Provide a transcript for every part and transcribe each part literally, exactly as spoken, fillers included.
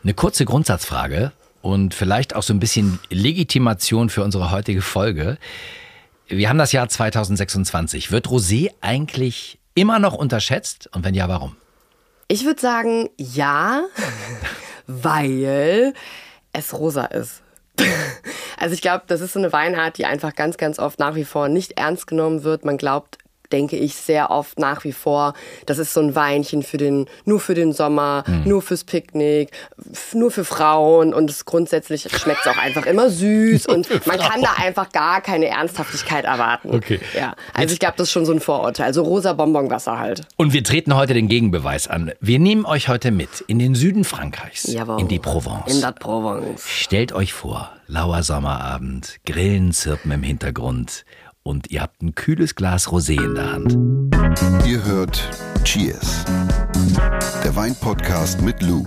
Eine kurze Grundsatzfrage und vielleicht auch so ein bisschen Legitimation für unsere heutige Folge. Wir haben das Jahr zwanzig sechsundzwanzig. Wird Rosé eigentlich immer noch unterschätzt? Und wenn ja, warum? Ich würde sagen, ja, weil es rosa ist. Also ich glaube, das ist so eine Weinart, die einfach ganz, ganz oft nach wie vor nicht ernst genommen wird. Man glaubt, denke ich, sehr oft nach wie vor, das ist so ein Weinchen für den, nur für den Sommer, mhm. nur fürs Picknick, f- nur für Frauen und es grundsätzlich schmeckt es auch einfach immer süß und man kann da einfach gar keine Ernsthaftigkeit erwarten. Okay. Ja, also ich glaube, das ist schon so ein Vorurteil. Also rosa Bonbonwasser halt. Und wir treten heute den Gegenbeweis an. Wir nehmen euch heute mit in den Süden Frankreichs, Jawohl. in die Provence. In der Provence. Stellt euch vor, lauer Sommerabend, Grillen zirpen im Hintergrund und ihr habt ein kühles Glas Rosé in der Hand. Ihr hört Cheers, der Weinpodcast mit Lou.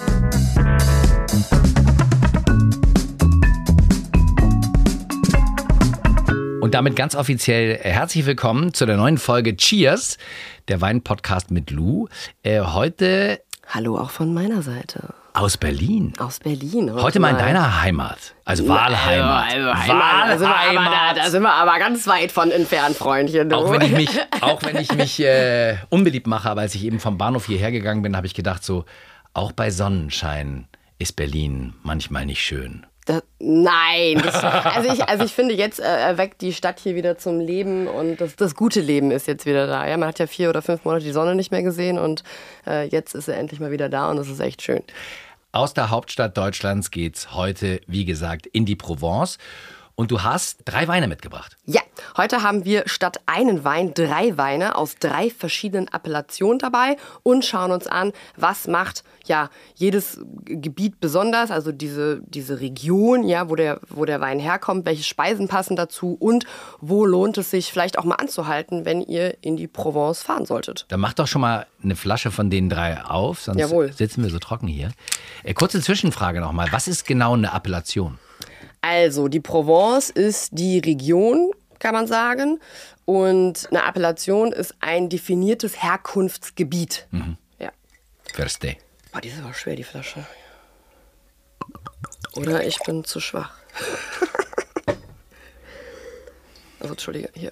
Und damit ganz offiziell herzlich willkommen zu der neuen Folge Cheers, der Weinpodcast mit Lou. Äh, heute... Hallo auch von meiner Seite. Aus Berlin. Aus Berlin. Heute, heute mal in deiner Heimat. Also Wahlheimat. Also, also Heimat. Da sind, wir aber, da, da sind wir aber ganz weit von entfernt, Freundchen. Du. Auch wenn ich mich, auch wenn ich mich äh, unbeliebt mache, aber als ich eben vom Bahnhof hierher gegangen bin, habe ich gedacht, so, auch bei Sonnenschein ist Berlin manchmal nicht schön. Das, nein, das, also, ich, also ich finde, jetzt äh, erweckt die Stadt hier wieder zum Leben und das, das gute Leben ist jetzt wieder da. Ja, man hat ja vier oder fünf Monate die Sonne nicht mehr gesehen und äh, jetzt ist sie endlich mal wieder da und das ist echt schön. Aus der Hauptstadt Deutschlands geht's heute, wie gesagt, in die Provence. Und du hast drei Weine mitgebracht. Ja, heute haben wir statt einen Wein drei Weine aus drei verschiedenen Appellationen dabei und schauen uns an, was macht ja jedes Gebiet besonders, also diese, diese Region, ja, wo der, wo der Wein herkommt, welche Speisen passen dazu und wo lohnt es sich vielleicht auch mal anzuhalten, wenn ihr in die Provence fahren solltet. Dann mach doch schon mal eine Flasche von den drei auf, sonst Jawohl. Sitzen wir so trocken hier. Äh, kurze Zwischenfrage nochmal, was ist genau eine Appellation? Also, die Provence ist die Region, kann man sagen. Und eine Appellation ist ein definiertes Herkunftsgebiet. Mhm. Ja. Verstehe. Boah, die ist aber schwer, die Flasche. Oder ich bin zu schwach. Also, Entschuldige, hier.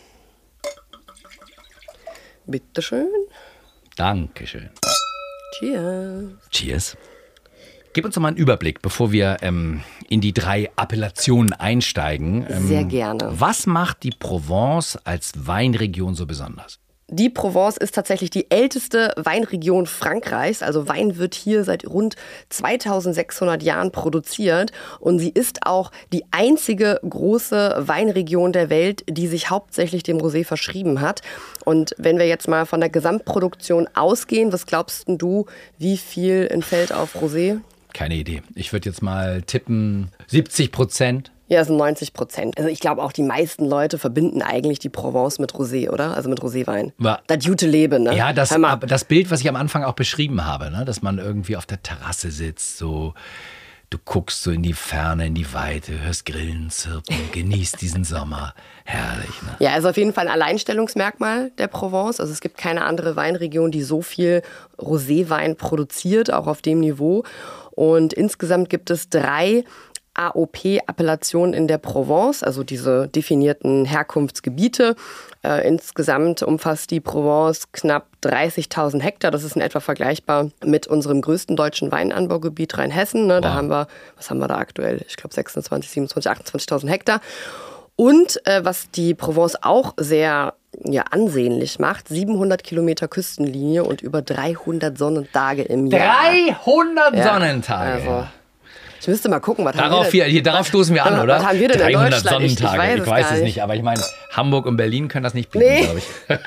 Bitteschön. Dankeschön. Cheers. Cheers. Gib uns doch mal einen Überblick, bevor wir ähm, in die drei Appellationen einsteigen. Ähm, Sehr gerne. Was macht die Provence als Weinregion so besonders? Die Provence ist tatsächlich die älteste Weinregion Frankreichs. Also Wein wird hier seit rund zweitausendsechshundert Jahren produziert. Und sie ist auch die einzige große Weinregion der Welt, die sich hauptsächlich dem Rosé verschrieben hat. Und wenn wir jetzt mal von der Gesamtproduktion ausgehen, was glaubst du, wie viel entfällt auf Rosé? Keine Idee. Ich würde jetzt mal tippen siebzig Prozent. Ja, das sind neunzig Prozent. Also ich glaube auch, die meisten Leute verbinden eigentlich die Provence mit Rosé, oder? Also mit Roséwein. Ja. Das gute Leben, ne? Ja, das, das Bild, was ich am Anfang auch beschrieben habe, ne? Dass man irgendwie auf der Terrasse sitzt, so du guckst so in die Ferne, in die Weite, hörst Grillen zirpen, genießt diesen Sommer. Herrlich, ne? Ja, also auf jeden Fall ein Alleinstellungsmerkmal der Provence. Also es gibt keine andere Weinregion, die so viel Roséwein produziert, auch auf dem Niveau. Und insgesamt gibt es drei A O P-Appellationen in der Provence, also diese definierten Herkunftsgebiete. Äh, insgesamt umfasst die Provence knapp dreißigtausend Hektar. Das ist in etwa vergleichbar mit unserem größten deutschen Weinanbaugebiet Rheinhessen. Ne? Wow. Da haben wir, was haben wir da aktuell? Ich glaube sechsundzwanzig, siebenundzwanzig, achtundzwanzigtausend Hektar. Und äh, was die Provence auch sehr ja, ansehnlich macht, siebenhundert Kilometer Küstenlinie und über dreihundert Sonnentage im Jahr. dreihundert ja, Sonnentage? Also, ich müsste mal gucken, was darauf, haben wir denn, hier, darauf stoßen wir an, was, oder? Was haben wir denn in dreihundert Deutschland? Sonnentage, ich, ich weiß, ich es, weiß gar es nicht. nicht, aber ich meine, Hamburg und Berlin können das nicht bieten, nee. glaube ich.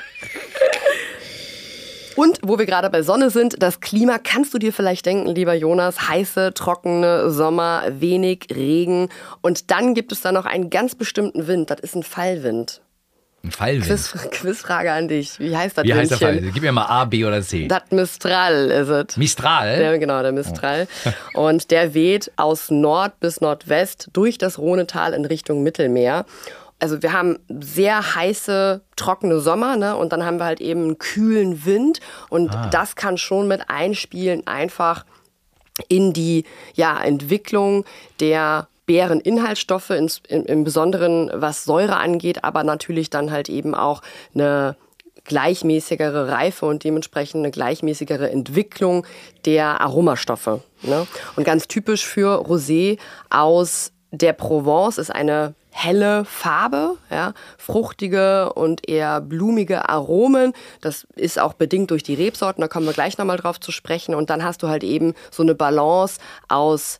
Und wo wir gerade bei Sonne sind, das Klima, kannst du dir vielleicht denken, lieber Jonas, heiße, trockene Sommer, wenig Regen. Und dann gibt es da noch einen ganz bestimmten Wind, das ist ein Fallwind. Ein Fallwind? Quiz, Quizfrage an dich, wie heißt das Wie heißt der Windchen? Fallwind? Gib mir mal A, B oder C. Das Mistral ist es. Mistral? Der, genau, der Mistral. Oh. Und der weht aus Nord bis Nordwest durch das Rhonetal in Richtung Mittelmeer. Also wir haben sehr heiße, trockene Sommer, ne? Und dann haben wir halt eben einen kühlen Wind. Und ah. das kann schon mit einspielen, einfach in die ja, Entwicklung der Beereninhaltsstoffe, ins, im, im Besonderen was Säure angeht, aber natürlich dann halt eben auch eine gleichmäßigere Reife und dementsprechend eine gleichmäßigere Entwicklung der Aromastoffe. Ne? Und ganz typisch für Rosé aus der Provence ist eine helle Farbe, ja, fruchtige und eher blumige Aromen. Das ist auch bedingt durch die Rebsorten, da kommen wir gleich nochmal drauf zu sprechen. Und dann hast du halt eben so eine Balance aus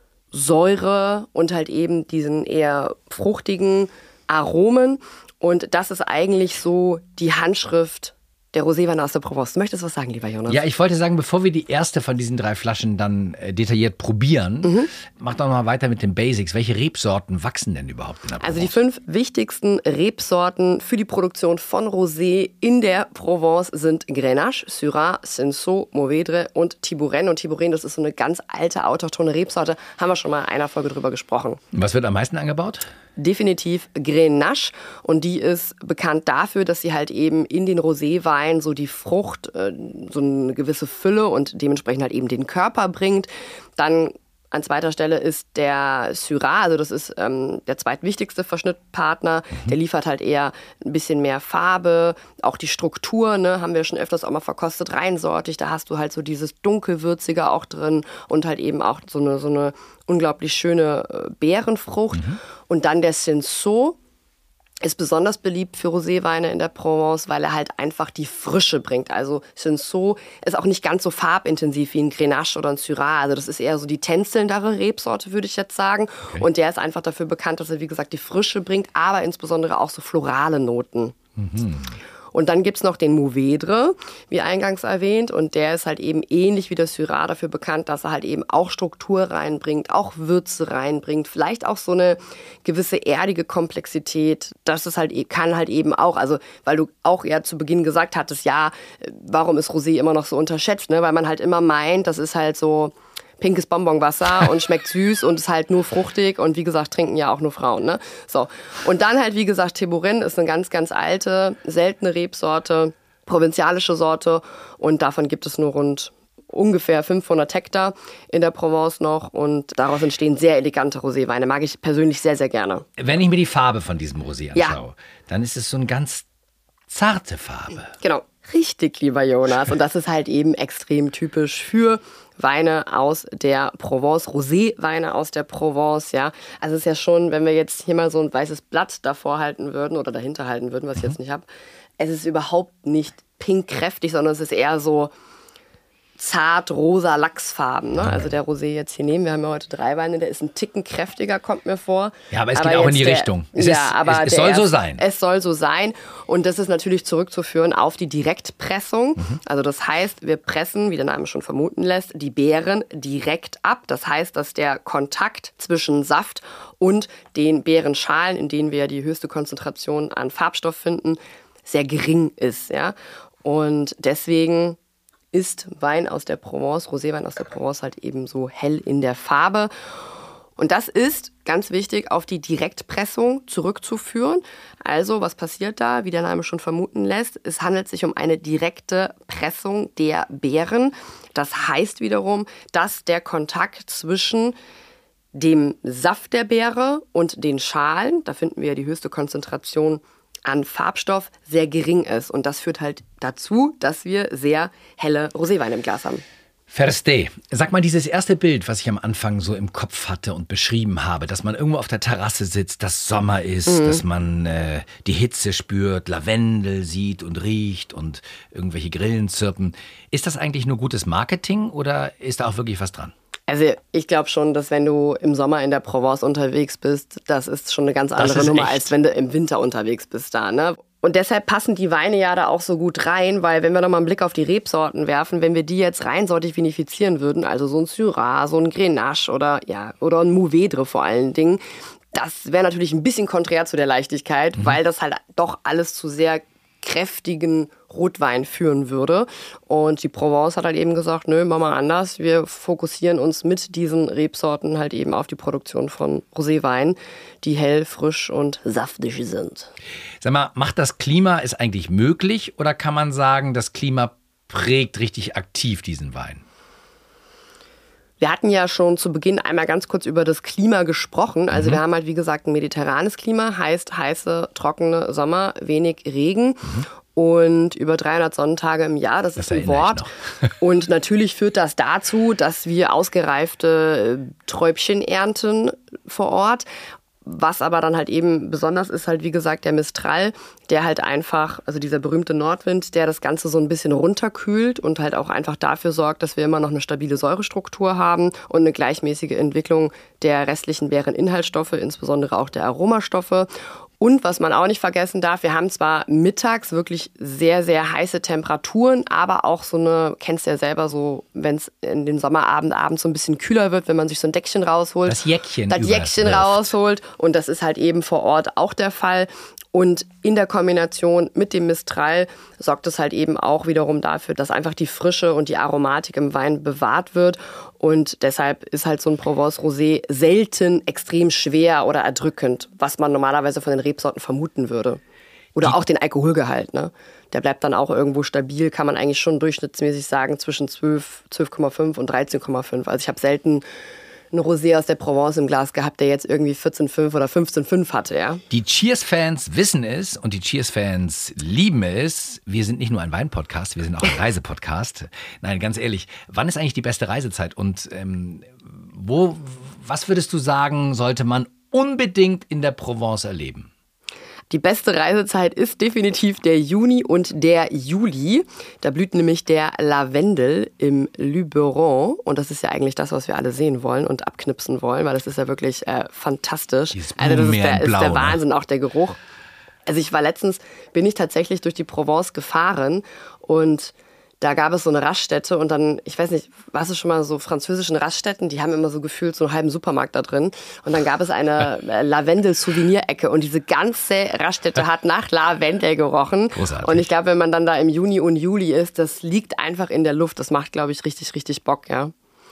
Säure und halt eben diesen eher fruchtigen Aromen. Und das ist eigentlich so die Handschrift der Roséweine aus der Provence. Du möchtest was sagen, lieber Jonas? Ja, ich wollte sagen, bevor wir die erste von diesen drei Flaschen dann äh, detailliert probieren, mhm. mach doch mal weiter mit den Basics. Welche Rebsorten wachsen denn überhaupt in der Provence? Also die fünf wichtigsten Rebsorten für die Produktion von Rosé in der Provence sind Grenache, Syrah, Cinsault, Mourvèdre und Thibourène. Und Thibourène, das ist so eine ganz alte, autochtone Rebsorte. Haben wir schon mal in einer Folge drüber gesprochen. Was wird am meisten angebaut? Definitiv Grenache, und die ist bekannt dafür, dass sie halt eben in den Roséwein so die Frucht, so eine gewisse Fülle und dementsprechend halt eben den Körper bringt. Dann an zweiter Stelle ist der Syrah, also das ist ähm, der zweitwichtigste Verschnittpartner. Mhm. Der liefert halt eher ein bisschen mehr Farbe, auch die Struktur, ne, haben wir schon öfters auch mal verkostet, reinsortig. Da hast du halt so dieses Dunkelwürzige auch drin und halt eben auch so eine, so eine unglaublich schöne äh, Beerenfrucht. Mhm. Und dann der Cinsault ist besonders beliebt für Roséweine in der Provence, weil er halt einfach die Frische bringt. Also Cinsault ist auch nicht ganz so farbintensiv wie ein Grenache oder ein Syrah. Also das ist eher so die tänzelndere Rebsorte, würde ich jetzt sagen. Okay. Und der ist einfach dafür bekannt, dass er, wie gesagt, die Frische bringt, aber insbesondere auch so florale Noten. Mhm. Und dann gibt's noch den Mourvèdre, wie eingangs erwähnt. Und der ist halt eben ähnlich wie der Syrah dafür bekannt, dass er halt eben auch Struktur reinbringt, auch Würze reinbringt. Vielleicht auch so eine gewisse erdige Komplexität. Das ist halt, kann halt eben auch, also weil du auch ja zu Beginn gesagt hattest, ja, warum ist Rosé immer noch so unterschätzt? Ne? Weil man halt immer meint, das ist halt so pinkes Bonbonwasser und schmeckt süß und ist halt nur fruchtig und wie gesagt, trinken ja auch nur Frauen, ne? So. Und dann halt, wie gesagt, Thibourène ist eine ganz, ganz alte, seltene Rebsorte, provinzialische Sorte, und davon gibt es nur rund ungefähr fünfhundert Hektar in der Provence noch, und daraus entstehen sehr elegante Roséweine. Mag ich persönlich sehr, sehr gerne. Wenn ich mir die Farbe von diesem Rosé anschaue, ja, dann ist es so eine ganz zarte Farbe. Genau. Richtig, lieber Jonas. Und das ist halt eben extrem typisch für Weine aus der Provence, Roséweine aus der Provence, ja. Also es ist ja schon, wenn wir jetzt hier mal so ein weißes Blatt davor halten würden oder dahinter halten würden, was ich jetzt nicht habe, es ist überhaupt nicht pinkkräftig, sondern es ist eher so zart rosa Lachsfarben. Ne? Also der Rosé jetzt hier nehmen, wir haben ja heute drei Weine, der ist ein Ticken kräftiger, kommt mir vor. Ja, aber es aber geht auch in die der, Richtung. Es, ja, ist, aber es, es soll erst, so sein. Es soll so sein, und das ist natürlich zurückzuführen auf die Direktpressung. Mhm. Also das heißt, wir pressen, wie der Name schon vermuten lässt, die Beeren direkt ab. Das heißt, dass der Kontakt zwischen Saft und den Beerenschalen, in denen wir ja die höchste Konzentration an Farbstoff finden, sehr gering ist. Ja? Und deswegen ist Wein aus der Provence, Roséwein aus der Provence halt eben so hell in der Farbe. Und das ist, ganz wichtig, auf die Direktpressung zurückzuführen. Also, was passiert da? Wie der Name schon vermuten lässt, es handelt sich um eine direkte Pressung der Beeren. Das heißt wiederum, dass der Kontakt zwischen dem Saft der Beere und den Schalen, da finden wir ja die höchste Konzentration an Farbstoff, sehr gering ist. Und das führt halt dazu, dass wir sehr helle Roséweine im Glas haben. Verstehe. Sag mal, dieses erste Bild, was ich am Anfang so im Kopf hatte und beschrieben habe, dass man irgendwo auf der Terrasse sitzt, dass Sommer ist, mhm. dass man äh, die Hitze spürt, Lavendel sieht und riecht und irgendwelche Grillen zirpen. Ist das eigentlich nur gutes Marketing oder ist da auch wirklich was dran? Also ich glaube schon, dass wenn du im Sommer in der Provence unterwegs bist, das ist schon eine ganz andere Nummer, echt, als wenn du im Winter unterwegs bist da, ne? Und deshalb passen die Weine ja da auch so gut rein, weil wenn wir nochmal einen Blick auf die Rebsorten werfen, wenn wir die jetzt reinsortig vinifizieren würden, also so ein Syrah, so ein Grenache oder, ja, oder ein Mourvèdre vor allen Dingen, das wäre natürlich ein bisschen konträr zu der Leichtigkeit, mhm. weil das halt doch alles zu sehr kräftigen Rotwein führen würde. Und die Provence hat halt eben gesagt, nö, machen wir anders. Wir fokussieren uns mit diesen Rebsorten halt eben auf die Produktion von Roséwein, die hell, frisch und saftig sind. Sag mal, macht das Klima es eigentlich möglich oder kann man sagen, das Klima prägt richtig aktiv diesen Wein? Wir hatten ja schon zu Beginn einmal ganz kurz über das Klima gesprochen. Also mhm. wir haben halt, wie gesagt, ein mediterranes Klima, heißt heiße, trockene Sommer, wenig Regen. Mhm. Und über dreihundert Sonnentage im Jahr, das, das ist ein Wort. Und natürlich führt das dazu, dass wir ausgereifte Träubchen ernten vor Ort. Was aber dann halt eben besonders ist, halt wie gesagt der Mistral, der halt einfach, also dieser berühmte Nordwind, der das Ganze so ein bisschen runterkühlt und halt auch einfach dafür sorgt, dass wir immer noch eine stabile Säurestruktur haben und eine gleichmäßige Entwicklung der restlichen Beereninhaltsstoffe, insbesondere auch der Aromastoffe. Und was man auch nicht vergessen darf, wir haben zwar mittags wirklich sehr, sehr heiße Temperaturen, aber auch so eine, kennst du ja selber so, wenn es in den Sommerabend abends so ein bisschen kühler wird, wenn man sich so ein Deckchen rausholt. Das Jäckchen Das Jäckchen rausholt. Und das ist halt eben vor Ort auch der Fall. Und in der Kombination mit dem Mistral sorgt es halt eben auch wiederum dafür, dass einfach die Frische und die Aromatik im Wein bewahrt wird. Und deshalb ist halt so ein Provence Rosé selten extrem schwer oder erdrückend, was man normalerweise von den Rebsorten vermuten würde. Oder die auch den Alkoholgehalt, ne? Der bleibt dann auch irgendwo stabil, kann man eigentlich schon durchschnittsmäßig sagen, zwischen zwölf, zwölf Komma fünf und dreizehn Komma fünf. Also ich habe selten ein Rosé aus der Provence im Glas gehabt, der jetzt irgendwie vierzehn Komma fünf oder fünfzehn Komma fünf hatte, ja. Die Cheers-Fans wissen es und die Cheers-Fans lieben es. Wir sind nicht nur ein Wein-Podcast, wir sind auch ein Reisepodcast. Nein, ganz ehrlich, wann ist eigentlich die beste Reisezeit? Und ähm, wo, was würdest du sagen, sollte man unbedingt in der Provence erleben? Die beste Reisezeit ist definitiv der Juni und der Juli. Da blüht nämlich der Lavendel im Luberon. Und das ist ja eigentlich das, was wir alle sehen wollen und abknipsen wollen, weil das ist ja wirklich äh, fantastisch. Also das ist der, ist der Wahnsinn, auch der Geruch. Also ich war letztens, bin ich tatsächlich durch die Provence gefahren und da gab es so eine Raststätte und dann, ich weiß nicht, warst du schon mal so französischen Raststätten? Die haben immer so gefühlt so einen halben Supermarkt da drin. Und dann gab es eine Lavendel-Souvenir-Ecke und diese ganze Raststätte hat nach Lavendel gerochen. Großartig. Und ich glaube, wenn man dann da im Juni und Juli ist, das liegt einfach in der Luft. Das macht, glaube ich, richtig, richtig Bock, ja.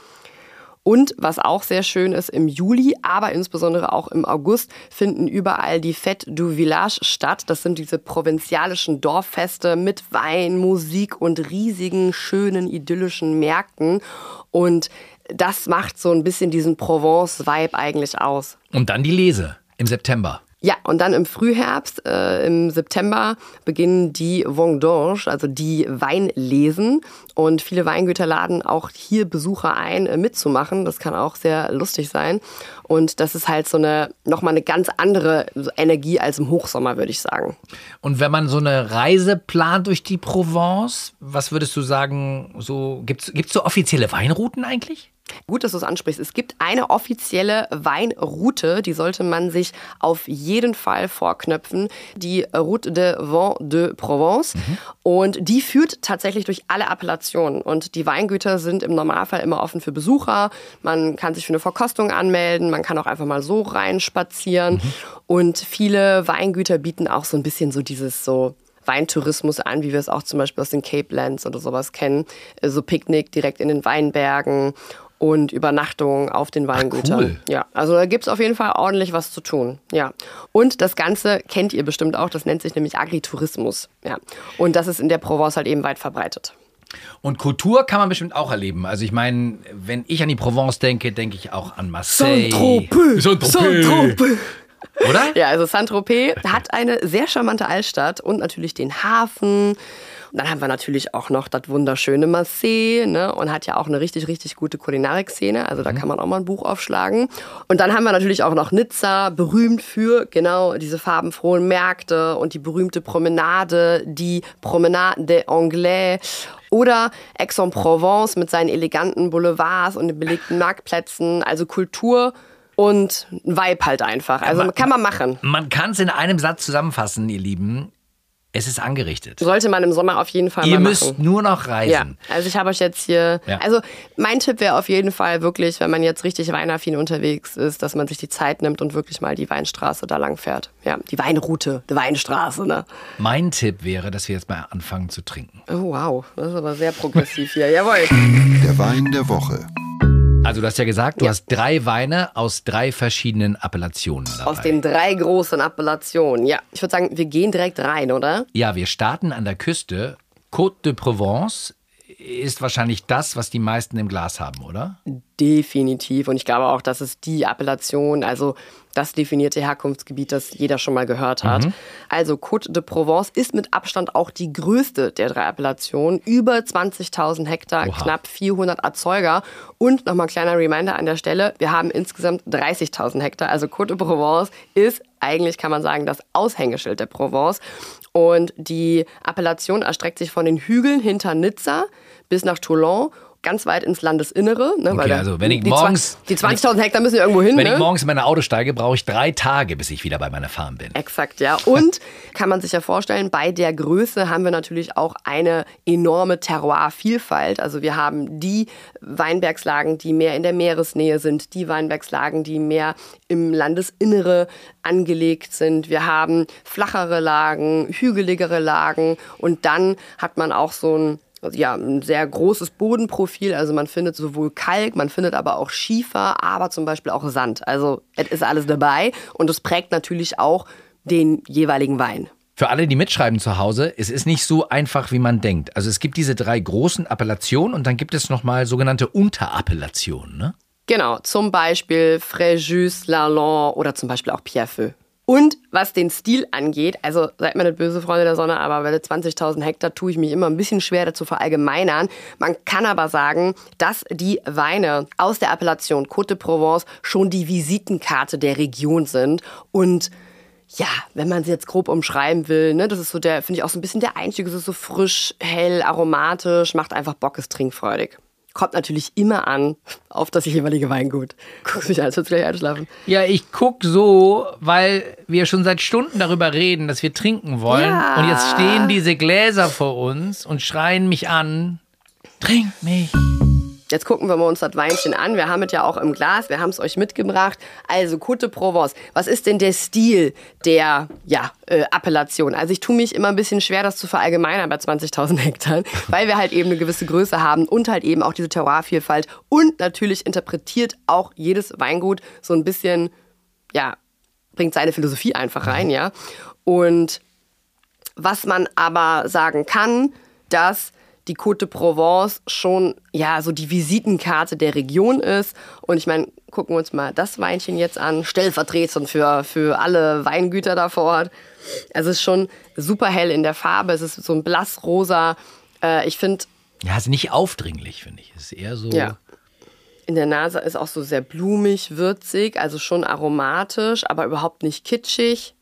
Und was auch sehr schön ist, im Juli, aber insbesondere auch im August finden überall die Fête du Village statt. Das sind diese provinzialischen Dorffeste mit Wein, Musik und riesigen, schönen, idyllischen Märkten. Und das macht so ein bisschen diesen Provence-Vibe eigentlich aus. Und dann die Lese im September. Ja, und dann im Frühherbst, äh, im September, beginnen die Vendanges, also die Weinlesen. Und viele Weingüter laden auch hier Besucher ein, äh, mitzumachen. Das kann auch sehr lustig sein. Und das ist halt so eine, nochmal eine ganz andere Energie als im Hochsommer, würde ich sagen. Und wenn man so eine Reise plant durch die Provence, was würdest du sagen, so, gibt's, gibt's so offizielle Weinrouten eigentlich? Gut, dass du es ansprichst. Es gibt eine offizielle Weinroute, die sollte man sich auf jeden Fall vorknöpfen. Die Route de Vin de Provence. Mhm. Und die führt tatsächlich durch alle Appellationen. Und die Weingüter sind im Normalfall immer offen für Besucher. Man kann sich für eine Verkostung anmelden. Man kann auch einfach mal so reinspazieren. Mhm. Und viele Weingüter bieten auch so ein bisschen so dieses so Weintourismus an, wie wir es auch zum Beispiel aus den Cape Lands oder sowas kennen. So Picknick direkt in den Weinbergen und Übernachtungen auf den Weingütern. Ach, cool. Ja, also da gibt es auf jeden Fall ordentlich was zu tun. Ja. Und das Ganze kennt ihr bestimmt auch, das nennt sich nämlich Agritourismus. Ja. Und das ist in der Provence halt eben weit verbreitet. Und Kultur kann man bestimmt auch erleben. Also ich meine, wenn ich an die Provence denke, denke ich auch an Marseille. Saint-Tropez. Saint-Tropez. Oder? Ja, also Saint-Tropez hat eine sehr charmante Altstadt und natürlich den Hafen. Und dann haben wir natürlich auch noch das wunderschöne Marseille, ne? Und hat ja auch eine richtig, richtig gute Kulinarik-Szene. Also da kann man auch mal ein Buch aufschlagen. Und dann haben wir natürlich auch noch Nizza, berühmt für genau diese farbenfrohen Märkte und die berühmte Promenade, die Promenade des Anglais. Oder Aix-en-Provence mit seinen eleganten Boulevards und den belegten Marktplätzen. Also Kultur und ein Vibe halt einfach. Also kann man machen. Man kann es in einem Satz zusammenfassen, ihr Lieben. Es ist angerichtet. Sollte man im Sommer auf jeden Fall Ihr mal machen. Ihr müsst nur noch reisen. Ja, also ich habe euch jetzt hier... Ja. Also mein Tipp wäre auf jeden Fall wirklich, wenn man jetzt richtig weinaffin unterwegs ist, dass man sich die Zeit nimmt und wirklich mal die Weinstraße da lang fährt. Ja, die Weinroute, die Weinstraße, ne? Mein Tipp wäre, dass wir jetzt mal anfangen zu trinken. Oh wow, das ist aber sehr progressiv hier. Jawohl. Der Wein der Woche. Also du hast ja gesagt, du ja. hast drei Weine aus drei verschiedenen Appellationen dabei. Aus den drei großen Appellationen, ja. Ich würde sagen, wir gehen direkt rein, oder? Ja, wir starten an der Küste Côte de Provence ist wahrscheinlich das, was die meisten im Glas haben, oder? Definitiv. Und ich glaube auch, das ist die Appellation, also das definierte Herkunftsgebiet, das jeder schon mal gehört hat. Mhm. Also Côte de Provence ist mit Abstand auch die größte der drei Appellationen. Über zwanzigtausend Hektar, Oha. Knapp vierhundert Erzeuger. Und nochmal ein kleiner Reminder an der Stelle, wir haben insgesamt dreißigtausend Hektar. Also Côte de Provence ist eigentlich, kann man sagen, das Aushängeschild der Provence. Und die Appellation erstreckt sich von den Hügeln hinter Nizza bis nach Toulon, ganz weit ins Landesinnere. Ne, okay, weil also wenn ich die, morgens... Die zwanzigtausend Hektar müssen ja irgendwo hin. Wenn ne? ich morgens in meine Auto steige, brauche ich drei Tage, bis ich wieder bei meiner Farm bin. Exakt, ja. Und kann man sich ja vorstellen, bei der Größe haben wir natürlich auch eine enorme Terroir-Vielfalt. Also wir haben die Weinbergslagen, die mehr in der Meeresnähe sind, die Weinbergslagen, die mehr im Landesinnere angelegt sind. Wir haben flachere Lagen, hügeligere Lagen und dann hat man auch so ein ja, ein sehr großes Bodenprofil, also man findet sowohl Kalk, man findet aber auch Schiefer, aber zum Beispiel auch Sand. Also es ist alles dabei und es prägt natürlich auch den jeweiligen Wein. Für alle, die mitschreiben zu Hause, es ist nicht so einfach, wie man denkt. Also es gibt diese drei großen Appellationen und dann gibt es nochmal sogenannte Unterappellationen, ne? Genau, zum Beispiel Fréjus, Lalande oder zum Beispiel auch Pierrefeu. Und was den Stil angeht, also seid mir nicht böse, Freunde der Sonne, aber bei zwanzigtausend Hektar tue ich mich immer ein bisschen schwer dazu verallgemeinern. Man kann aber sagen, dass die Weine aus der Appellation Côte de Provence schon die Visitenkarte der Region sind. Und ja, wenn man sie jetzt grob umschreiben will, ne, das ist so der, finde ich auch so ein bisschen der Einstieg, es ist so frisch, hell, aromatisch, macht einfach Bock, ist trinkfreudig. Kommt natürlich immer an auf das jeweilige Weingut. Guckst mich an, als würdest du gleich einschlafen. Ja, ich guck so, weil wir schon seit Stunden darüber reden, dass wir trinken wollen. Ja. Und jetzt stehen diese Gläser vor uns und schreien mich an. Trink mich. Jetzt gucken wir mal uns das Weinchen an. Wir haben es ja auch im Glas, wir haben es euch mitgebracht. Also Côte de Provence, was ist denn der Stil der ja, äh, Appellation? Also ich tue mich immer ein bisschen schwer, das zu verallgemeinern bei zwanzigtausend Hektar, weil wir halt eben eine gewisse Größe haben und halt eben auch diese Terroirvielfalt. Und natürlich interpretiert auch jedes Weingut so ein bisschen, ja, bringt seine Philosophie einfach rein, ja. Und was man aber sagen kann, dass die Côte de Provence schon ja so die Visitenkarte der Region ist. Und ich meine, gucken wir uns mal das Weinchen jetzt an, stellvertretend für, für alle Weingüter da vor Ort. Also es ist schon super hell in der Farbe, es ist so ein blassrosa. Äh, ich finde... Ja, es ist nicht aufdringlich, finde ich. Es ist eher so... Ja. In der Nase ist auch so sehr blumig, würzig, also schon aromatisch, aber überhaupt nicht kitschig.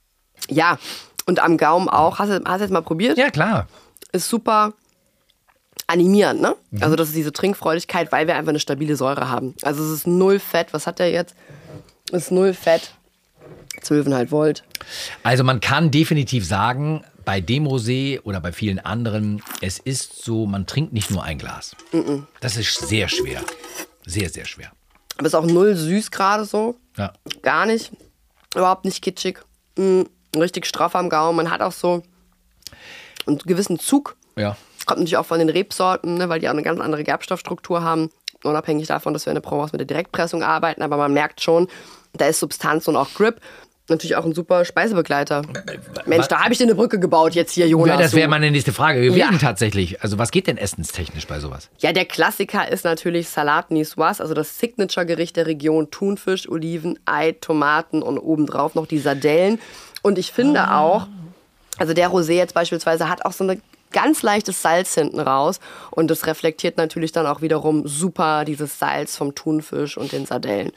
Ja, und am Gaumen auch. Hast du, hast du jetzt mal probiert? Ja, klar. Ist super animierend, ne? Mhm. Also das ist diese Trinkfreudigkeit, weil wir einfach eine stabile Säure haben. Also es ist null Fett. Was hat der jetzt? Es ist null Fett. zwölf Komma fünf Volt. Also man kann definitiv sagen, bei dem Rosé oder bei vielen anderen, es ist so, man trinkt nicht nur ein Glas. Mhm. Das ist sehr schwer. Sehr, sehr schwer. Aber es ist auch null süß gerade so. Ja. Gar nicht. Überhaupt nicht kitschig. Mhm. Richtig straff am Gaumen. Man hat auch so einen gewissen Zug. Ja. Kommt natürlich auch von den Rebsorten, ne, weil die auch eine ganz andere Gerbstoffstruktur haben. Unabhängig davon, dass wir in der Provence mit der Direktpressung arbeiten. Aber man merkt schon, da ist Substanz und auch Grip. Natürlich auch ein super Speisebegleiter. Mensch, da habe ich dir eine Brücke gebaut jetzt hier, Jonas. Ja, das wäre meine nächste Frage. Wir Ja. reden tatsächlich. Also was geht denn essenstechnisch bei sowas? Ja, der Klassiker ist natürlich Salade Niçoise, also das Signature-Gericht der Region. Thunfisch, Oliven, Ei, Tomaten und obendrauf noch die Sardellen. Und ich finde ah. auch, also der Rosé jetzt beispielsweise hat auch so eine ganz leichtes Salz hinten raus und das reflektiert natürlich dann auch wiederum super dieses Salz vom Thunfisch und den Sardellen.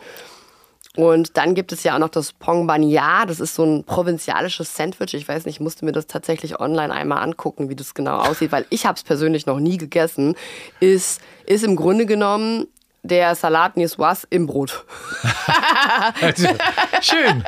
Und dann gibt es ja auch noch das Pong Bagnat, das ist so ein provinzialisches Sandwich. Ich weiß nicht, ich musste mir das tatsächlich online einmal angucken, wie das genau aussieht, weil ich habe es persönlich noch nie gegessen. Ist, ist im Grunde genommen der Salade Niçoise im Brot. Also, schön.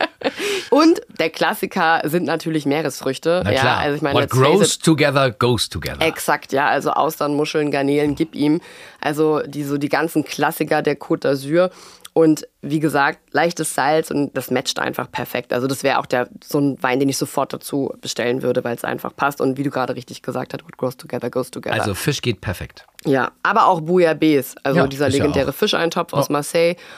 Und der Klassiker sind natürlich Meeresfrüchte. Na klar. Ja, also ich meine, What grows together goes together. Exakt, ja. Also Austern, Muscheln, Garnelen, gib ihm. Also die, so die ganzen Klassiker der Côte d'Azur. Und wie gesagt, leichtes Salz und das matcht einfach perfekt. Also das wäre auch der, so ein Wein, den ich sofort dazu bestellen würde, weil es einfach passt. Und wie du gerade richtig gesagt hast, what grows together goes together. Also Fisch geht perfekt. Ja, aber auch Bouillabaisse, also Ja, dieser ist ja legendäre auch. Fischeintopf aus Oh. Marseille.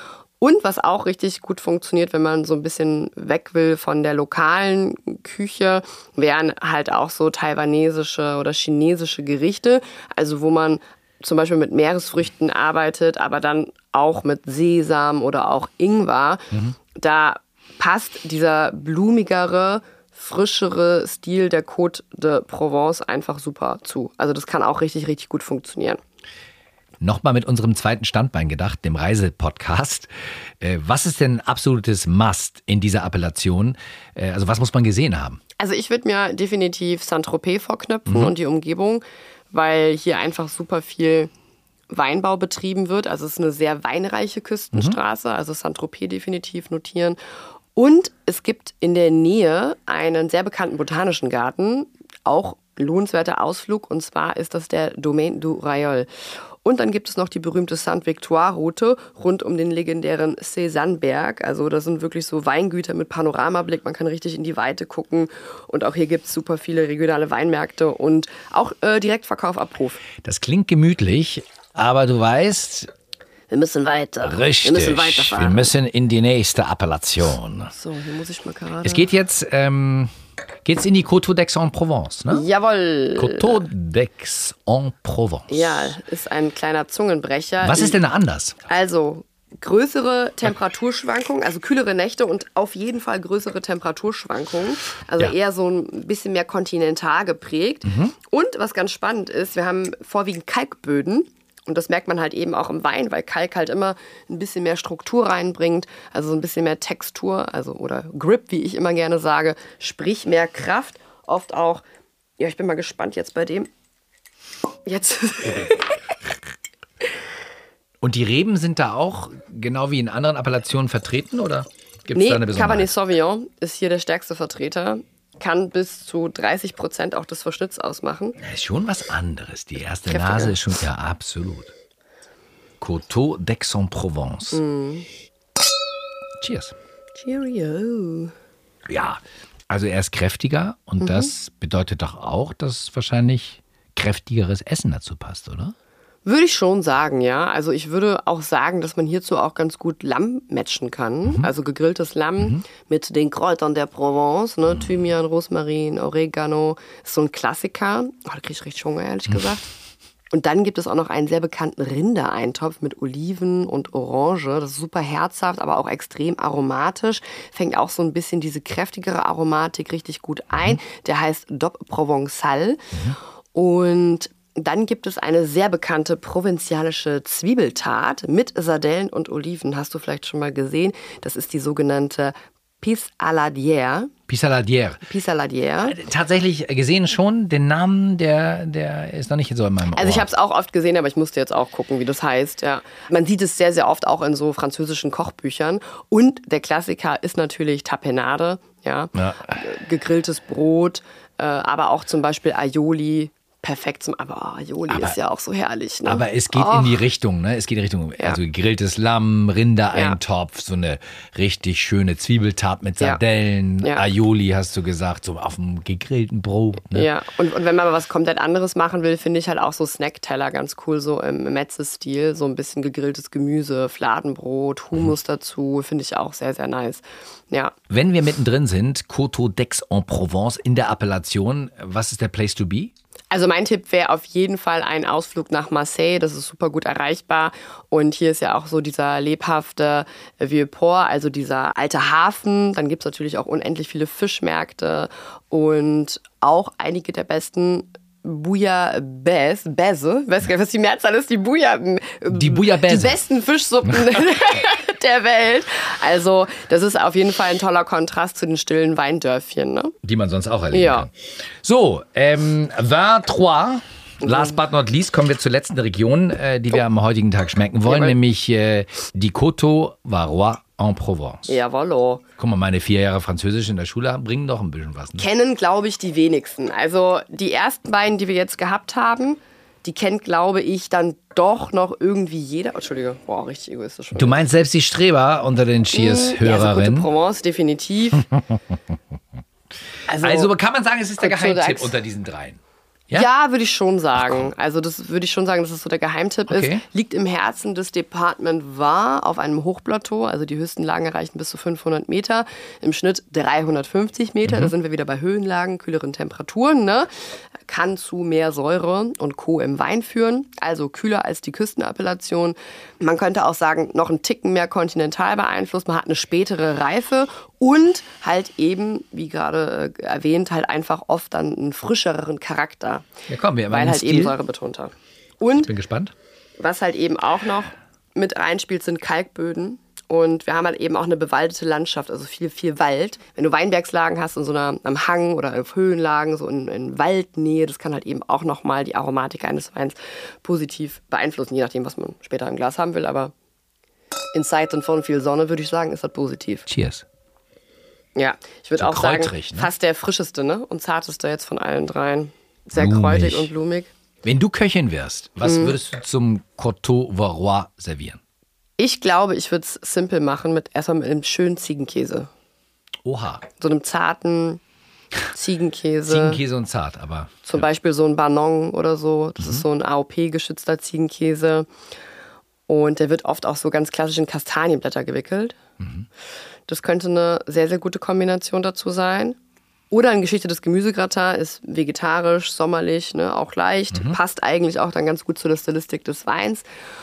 Und was auch richtig gut funktioniert, wenn man so ein bisschen weg will von der lokalen Küche, wären halt auch so taiwanesische oder chinesische Gerichte. Also wo man zum Beispiel mit Meeresfrüchten arbeitet, aber dann auch mit Sesam oder auch Ingwer. Mhm. Da passt dieser blumigere, frischere Stil der Côte de Provence einfach super zu. Also das kann auch richtig, richtig gut funktionieren. Nochmal mit unserem zweiten Standbein gedacht, dem Reisepodcast. Äh, was ist denn absolutes Must in dieser Appellation? Äh, also was muss man gesehen haben? Also ich würde mir definitiv Saint-Tropez vorknöpfen Mhm. und die Umgebung, weil hier einfach super viel Weinbau betrieben wird. Also es ist eine sehr weinreiche Küstenstraße, also Saint-Tropez definitiv notieren. Und es gibt in der Nähe einen sehr bekannten botanischen Garten, auch lohnenswerter Ausflug, und zwar ist das der Domaine du Rayol. Und dann gibt es noch die berühmte Sainte-Victoire-Route rund um den legendären Cézanne-Berg. Also das sind wirklich so Weingüter mit Panoramablick. Man kann richtig in die Weite gucken. Und auch hier gibt es super viele regionale Weinmärkte und auch äh, Direktverkauf, Abruf. Das klingt gemütlich, aber du weißt... Wir müssen weiter. Richtig, wir müssen weiterfahren. Wir müssen in die nächste Appellation. So, hier muss ich mal gerade... Es geht jetzt... Ähm Geht's in die Côte d'Aix-en-Provence, ne? Jawohl. Côte d'Aix-en-Provence. Ja, ist ein kleiner Zungenbrecher. Was ist denn da anders? Also größere Temperaturschwankungen, also kühlere Nächte und auf jeden Fall größere Temperaturschwankungen. Also Ja. eher so ein bisschen mehr kontinental geprägt. Mhm. Und was ganz spannend ist, wir haben vorwiegend Kalkböden. Und das merkt man halt eben auch im Wein, weil Kalk halt immer ein bisschen mehr Struktur reinbringt, also so ein bisschen mehr Textur, also oder Grip, wie ich immer gerne sage, sprich mehr Kraft. Oft auch, ja, ich bin mal gespannt jetzt bei dem. Jetzt. Und die Reben sind da auch genau wie in anderen Appellationen vertreten, oder gibt es Nee, da eine Besonderheit? Cabernet Sauvignon ist hier der stärkste Vertreter. Kann bis zu dreißig Prozent auch des Verschnitts ausmachen. Das ist schon was anderes. Die erste Kräftiger. Nase ist schon, ja, absolut. Côte d'Aix-en-Provence. Mm. Cheers. Cheerio. Ja, also er ist kräftiger und Mhm. das bedeutet doch auch, dass wahrscheinlich kräftigeres Essen dazu passt, oder? Würde ich schon sagen, ja. Also ich würde auch sagen, dass man hierzu auch ganz gut Lamm matchen kann. Mhm. Also gegrilltes Lamm Mhm. mit den Kräutern der Provence, ne? Thymian, Rosmarin, Oregano. Ist so ein Klassiker. Oh, da kriege ich richtig Hunger, ehrlich gesagt. Und dann gibt es auch noch einen sehr bekannten Rindereintopf mit Oliven und Orange. Das ist super herzhaft, aber auch extrem aromatisch. Fängt auch so ein bisschen diese kräftigere Aromatik richtig gut ein. Der heißt Dopp Provençal. Und dann gibt es eine sehr bekannte provinzialische Zwiebeltat mit Sardellen und Oliven. Hast du vielleicht schon mal gesehen? Das ist die sogenannte Pissaladière. Pissaladière. Pissaladière. Tatsächlich gesehen schon, den Namen, der, der ist noch nicht so in meinem Ohr. Also ich habe es auch oft gesehen, aber ich musste jetzt auch gucken, wie das heißt. Ja. Man sieht es sehr, sehr oft auch in so französischen Kochbüchern. Und der Klassiker ist natürlich Tapenade, ja. Ja. Gegrilltes Brot, äh, aber auch zum Beispiel Aioli. Perfekt zum, aber oh, Aioli Aber- ist ja auch so herrlich. Ne? Aber es geht Oh. in die Richtung, ne? Es geht in die Richtung, Ja. also gegrilltes Lamm, Rindereintopf, so eine richtig schöne Zwiebeltat mit Ja. Sardellen, Ja. Aioli, hast du gesagt, so auf dem gegrillten Brot. Ne? Ja, und, und wenn man mal was komplett anderes machen will, finde ich halt auch so Snackteller ganz cool, so im Metze-Stil, so ein bisschen gegrilltes Gemüse, Fladenbrot, Hummus dazu, finde ich auch sehr, sehr nice. Ja, Wenn wir mittendrin sind, Côte d'Aix-en-Provence in der Appellation, was ist der Place to be? also mein Tipp wäre auf jeden Fall ein Ausflug nach Marseille, das ist super gut erreichbar und hier ist ja auch so dieser lebhafte Vieux-Port, also dieser alte Hafen, dann gibt es natürlich auch unendlich viele Fischmärkte und auch einige der besten Bouillabaisse, Bässe, weiß gar nicht, was die Mehrzahl ist, die Bouilla, Die Bouillabaisse. Die besten Fischsuppen der Welt. Also das ist auf jeden Fall ein toller Kontrast zu den stillen Weindörfchen, ne? Die man sonst auch erleben Ja. kann. So, ähm, vingt-trois. Last but not least kommen wir zur letzten Region, äh, die wir am heutigen Tag schmecken wollen, Jawohl. nämlich äh, die Côte Varois en Provence. Jawollo. Guck mal, meine vier Jahre Französisch in der Schule bringen doch ein bisschen was. Ne? Kennen, glaube ich, die wenigsten. Also die ersten beiden, die wir jetzt gehabt haben, die kennt, glaube ich, dann doch noch irgendwie jeder. Oh, Entschuldige, boah, richtig egoistisch. schon. Du meinst selbst die Streber unter den Ja, also Cheers-Hörerinnen? Côte Provence, definitiv. Also kann man sagen, es ist der Côte Geheimtipp d'Aix. unter diesen dreien. Ja, Ja? ja würde ich schon sagen. Also das würde ich schon sagen, dass es so der Geheimtipp Okay. ist. Liegt im Herzen des Departement Var auf einem Hochplateau. Also die höchsten Lagen erreichen bis zu fünfhundert Meter. Im Schnitt dreihundertfünfzig Meter. Mhm. Da sind wir wieder bei Höhenlagen, kühleren Temperaturen. Ne? Kann zu mehr Säure und Co. im Wein führen. Also kühler als die Küstenappellation. Man könnte auch sagen, noch einen Ticken mehr kontinental beeinflusst. Man hat eine spätere Reife und halt eben, wie gerade äh, erwähnt, halt einfach oft dann einen frischeren Charakter. Ja, komm, wir haben Weil einen halt Stil. eben säurebetonter. Und Bin gespannt. was halt eben auch noch mit reinspielt, sind Kalkböden. Und wir haben halt eben auch eine bewaldete Landschaft, also viel, viel Wald. Wenn du Weinbergslagen hast, in so einer, am Hang oder auf Höhenlagen, so in, in Waldnähe, das kann halt eben auch nochmal die Aromatik eines Weins positiv beeinflussen, je nachdem, was man später im Glas haben will. Aber in Zeiten von viel Sonne, würde ich sagen, ist das positiv. Cheers. Ja, ich würde So auch sagen, kräutrig, ne? fast der frischeste, ne? Und zarteste jetzt von allen dreien. Sehr Blumig. kräutig und blumig. Wenn du Köchin wärst, was Mhm. würdest du zum Coteau Varois servieren? Ich glaube, ich würde es simpel machen, mit erstmal mit einem schönen Ziegenkäse. Oha. So einem zarten Ziegenkäse. Ziegenkäse und zart, aber Zum Beispiel so ein Banon oder so. Das ist so ein A O P-geschützter Ziegenkäse. Und der wird oft auch so ganz klassisch in Kastanienblätter gewickelt. Das könnte eine sehr, sehr gute Kombination dazu sein. Oder ein geschichtetes Gemüsegratin ist vegetarisch, sommerlich, ne, auch leicht. Passt eigentlich auch dann ganz gut zu der Stilistik des Weins.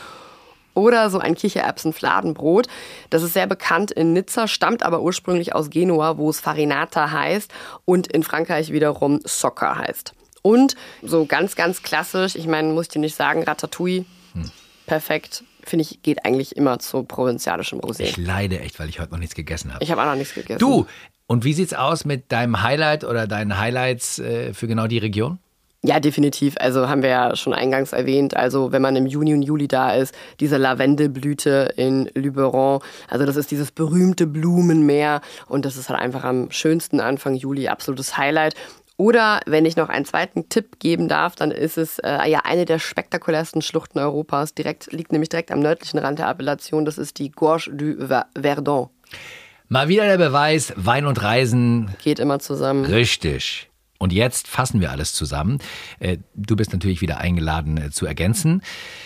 Oder so ein Kichererbsen-Fladenbrot. Das ist sehr bekannt in Nizza, stammt aber ursprünglich aus Genua, wo es Farinata heißt und in Frankreich wiederum Socca heißt. Und so ganz, ganz klassisch, ich meine, muss ich dir nicht sagen, Ratatouille, hm. perfekt. Finde ich, geht eigentlich immer zu provinzialischem Rosé. ich leide echt, weil ich heute noch nichts gegessen habe. Ich habe auch noch nichts gegessen. Du, und wie sieht's aus mit deinem Highlight oder deinen Highlights äh, für genau die Region? Ja, definitiv. Also haben wir ja schon eingangs erwähnt. Also wenn man im Juni und Juli da ist, diese Lavendelblüte in Luberon. Also das ist dieses berühmte Blumenmeer. Und das ist halt einfach am schönsten Anfang Juli, absolutes Highlight. Oder wenn ich noch einen zweiten Tipp geben darf, dann ist es äh, ja eine der spektakulärsten Schluchten Europas. Direkt, liegt nämlich direkt am nördlichen Rand der Appellation. Das ist die Gorge du Verdon. Mal wieder der Beweis, Wein und Reisen. Geht immer zusammen. Richtig. Und jetzt fassen wir alles zusammen. Äh, Du bist natürlich wieder eingeladen äh, zu ergänzen.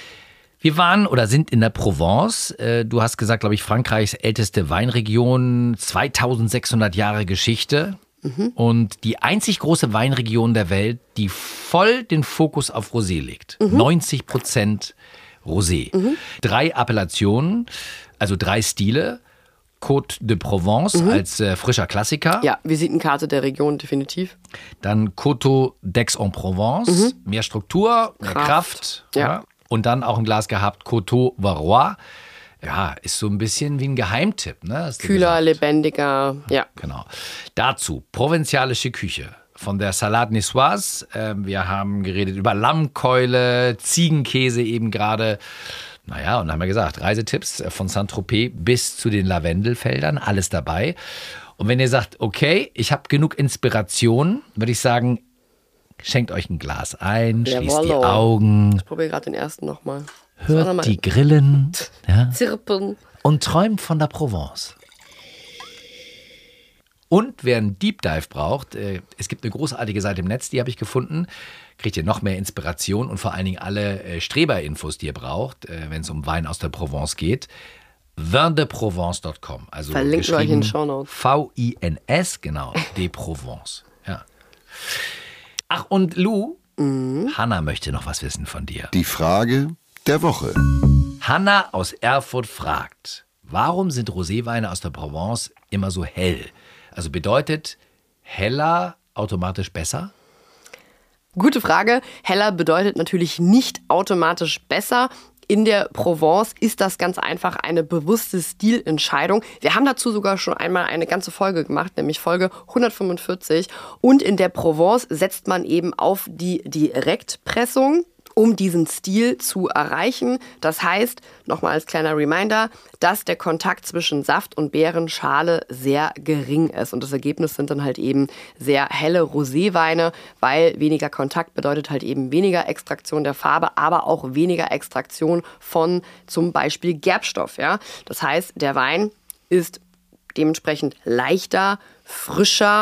Wir waren oder sind in der Provence. Äh, Du hast gesagt, glaube ich, Frankreichs älteste Weinregion, zweitausendsechshundert Jahre Geschichte. Mhm. Und die einzig große Weinregion der Welt, die voll den Fokus auf Rosé legt. Mhm. neunzig Prozent Rosé. Mhm. Drei Appellationen, also drei Stile. Côte de Provence mhm. als äh, frischer Klassiker. Ja, Visitenkarte der Region, definitiv. Dann Coteau d'Aix-en-Provence, mhm. mehr Struktur, mehr Kraft. Kraft ja. Ja. Und dann auch ein Glas gehabt, Coteau Varois. Ja, ist so ein bisschen wie ein Geheimtipp. Ne, hast du Kühler, gesagt. lebendiger, ja. Genau. Dazu provinzialische Küche. Von der Salade Niçoise. Äh, wir haben geredet über Lammkeule, Ziegenkäse eben gerade. Naja, und dann haben wir gesagt, Reisetipps von Saint-Tropez bis zu den Lavendelfeldern, alles dabei. Und wenn ihr sagt, okay, ich habe genug Inspiration, würde ich sagen, schenkt euch ein Glas ein, schließt die Augen, Ich probiere gerade den ersten nochmal. hört die Grillen ja, Zirpen. und träumt von der Provence. Und wer einen Deep Dive braucht, äh, es gibt eine großartige Seite im Netz, die habe ich gefunden. Kriegt ihr noch mehr Inspiration und vor allen Dingen alle äh, Streberinfos, die ihr braucht, äh, wenn es um Wein aus der Provence geht. vin de provence punkt com. Also verlinken wir euch in den Shownotes. V I N S, genau, de Provence. Ja. Ach, und Lou, mhm. Hanna möchte noch was wissen von dir. Die Frage der Woche. Hanna aus Erfurt fragt, warum sind Roséweine aus der Provence immer so hell? Also bedeutet heller automatisch besser? Gute Frage. Heller bedeutet natürlich nicht automatisch besser. In der Provence ist das ganz einfach eine bewusste Stilentscheidung. Wir haben dazu sogar schon einmal eine ganze Folge gemacht, nämlich Folge hundertfünfundvierzig. Und in der Provence setzt man eben auf die Direktpressung, um diesen Stil zu erreichen. Das heißt, nochmal als kleiner Reminder, dass der Kontakt zwischen Saft und Beerenschale sehr gering ist. Und das Ergebnis sind dann halt eben sehr helle Roséweine, weil weniger Kontakt bedeutet halt eben weniger Extraktion der Farbe, aber auch weniger Extraktion von zum Beispiel Gerbstoff. Ja? Das heißt, der Wein ist dementsprechend leichter, frischer,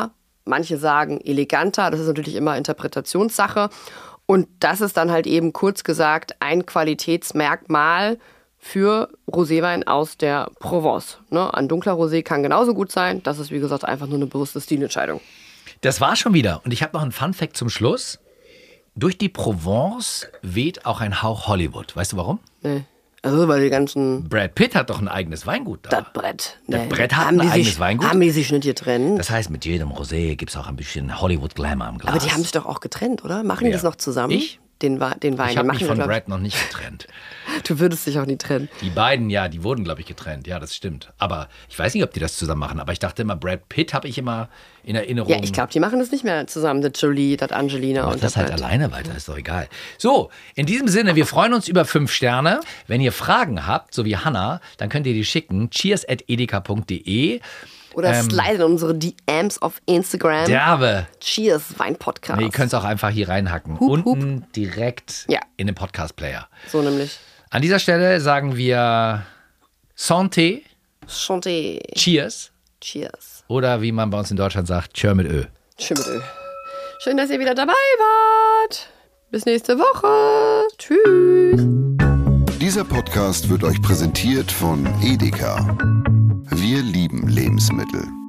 Manche sagen eleganter, das ist natürlich immer Interpretationssache. Und das ist dann halt eben kurz gesagt ein Qualitätsmerkmal für Roséwein aus der Provence. Ne? Ein dunkler Rosé kann genauso gut sein. Das ist, wie gesagt, einfach nur eine bewusste Stilentscheidung. Das war schon wieder. Und ich habe noch einen Fun-Fact zum Schluss. Durch die Provence weht auch ein Hauch Hollywood. Weißt du warum? Nee. Also weil die ganzen... Brad Pitt hat doch ein eigenes Weingut da. Das Brett. Das Nee. Brett hat haben ein die eigenes sich, Weingut. Haben die sich nicht getrennt? Das heißt, mit jedem Rosé gibt es auch ein bisschen Hollywood-Glamour im Glas. Aber die haben sich doch auch getrennt, oder? Machen die Wer? das noch zusammen? Ich? Den, Wa- den Wein. Ich den habe machen mich die, von glaub ich- Brad noch nicht getrennt. Du würdest dich auch nie trennen. Die beiden, ja, die wurden, glaube ich, getrennt. Ja, das stimmt. Aber ich weiß nicht, ob die das zusammen machen. Aber ich dachte immer, Brad Pitt habe ich immer in Erinnerung. Ja, ich glaube, die machen das nicht mehr zusammen. Das Jolie, das Angelina Macht und das halt Brad. alleine weiter, ist doch egal. So, in diesem Sinne, wir freuen uns über fünf Sterne. Wenn ihr Fragen habt, so wie Hannah, dann könnt ihr die schicken. cheers at edeka punkt de. Oder Ähm, slide in unsere D Ms auf Instagram. Derbe. Cheers, Wein-Podcast. Nee, ihr könnt es auch einfach hier reinhacken. Hup, Unten direkt Ja. in den Podcast-Player. So nämlich. An dieser Stelle sagen wir Santé, Chanté. Cheers Cheers. oder wie man bei uns in Deutschland sagt, Tschör mit Ö. Schön mit Öl. Schön, dass ihr wieder dabei wart. Bis nächste Woche. Tschüss. Dieser Podcast wird euch präsentiert von Edeka. Wir lieben Lebensmittel.